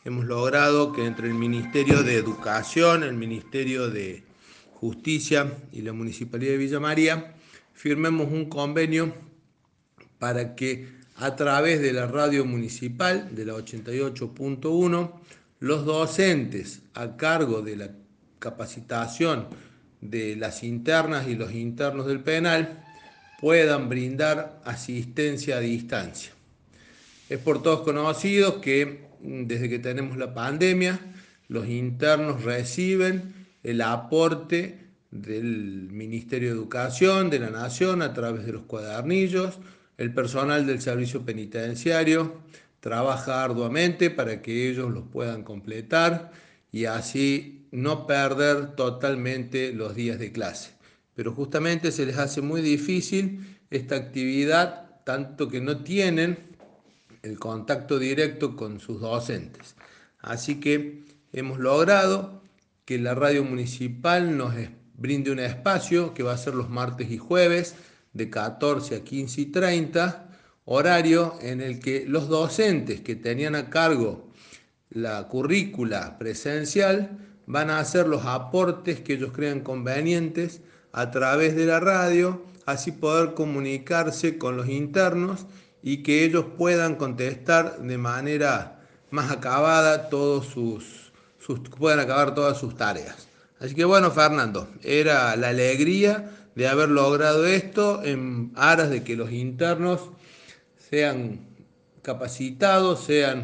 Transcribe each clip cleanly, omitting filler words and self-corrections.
hemos logrado que entre el Ministerio de Educación, el Ministerio de Justicia y la Municipalidad de Villa María firmemos un convenio para que a través de la radio municipal de la 88.1 los docentes a cargo de la capacitación de las internas y los internos del penal puedan brindar asistencia a distancia. Es por todos conocido que desde que tenemos la pandemia, los internos reciben el aporte del Ministerio de Educación de la Nación a través de los cuadernillos. El personal del servicio penitenciario trabaja arduamente para que ellos los puedan completar y así no perder totalmente los días de clase. Pero justamente se les hace muy difícil esta actividad, tanto que no tienen el contacto directo con sus docentes. Así que hemos logrado que la radio municipal nos brinde un espacio que va a ser los martes y jueves de 14 a 15:30, horario en el que los docentes que tenían a cargo la currícula presencial van a hacer los aportes que ellos crean convenientes a través de la radio, así poder comunicarse con los internos y que ellos puedan contestar de manera más acabada puedan acabar todas sus tareas. Así que bueno, Fernando, era la alegría de haber logrado esto en aras de que los internos sean capacitados, sean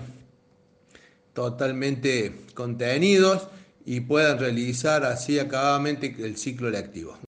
totalmente contenidos y puedan realizar así acabadamente el ciclo lectivo.